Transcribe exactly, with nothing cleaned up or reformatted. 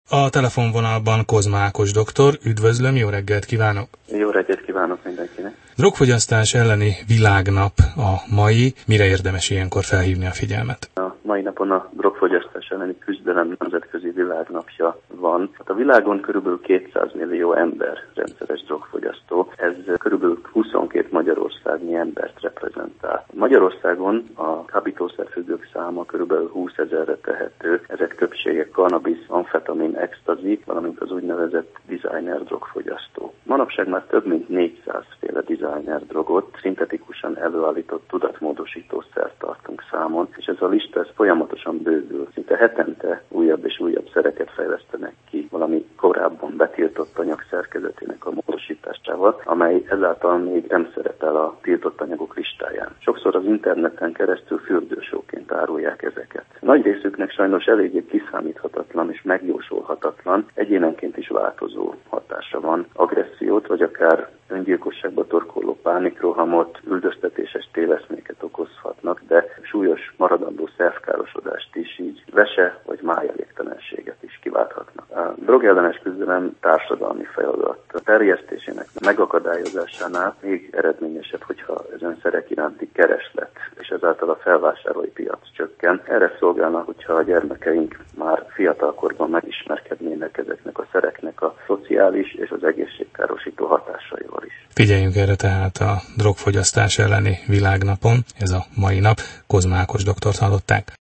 A telefonvonalban Kozma Ákos doktor, üdvözlöm, jó reggelt kívánok! Jó reggelt kívánok mindenkinek! Drogfogyasztás elleni világnap a mai, mire érdemes ilyenkor felhívni a figyelmet? A mai napon a drogfogyasztás elleni küzdelem nemzetközi világnapja van. Hát a világon körülbelül kétszáz millió ember rendszeres drogfogyasztó, ez körülbelül huszonkét magyarországnyi embert reprezentál. Magyarországon a kábítószerfüggők száma körülbelül húszezerre tehető, ezek többsége kannabisz, amfetamin, extazi, valamint az úgynevezett designer drogfogyasztó. Manapság már több mint négyszáz féle designer drogot, szintetikusan előállított tudatmódosítószert tartunk számon, és ez a lista ez folyamatosan bővül. Szinte hetente újabb és újabb szereket fejlesztenek ki valami korábban betiltott anyag szerkezetének a módosításával, amely ezáltal még nem szerepel a tiltott anyagok listáján. Sokszor az interneten keresztül fürdősóként árulják ezeket. Nagy részüknek sajnos eléggé kiszámíthatatlan és megjósolhatatlan, egyénenként is változó hatása van. Agressziót vagy akár öngyilkosságba torkolló pánikrohamot, üldöztetéses téveszméket okozhatnak, de súlyos maradandó szervkárosodást is, így vese vagy májelégtelenséget is kiválthatnak. A drogellenes küzdelem társadalmi feladat. A terjesztésének megakadályozásánál még eredményesebb, hogyha ezen szerek iránti kereslet, és ezáltal a felvásárlói piac csökken. Erre szolgálna, hogyha a gyermekeink már fiatalkorban megismerkednének ezeknek a szereknek a szociális és az egészségkárosító hatásaival is. Figyeljünk erre tehát a drogfogyasztás elleni világnapon, ez a mai nap. Kozma Ákos doktort hallották.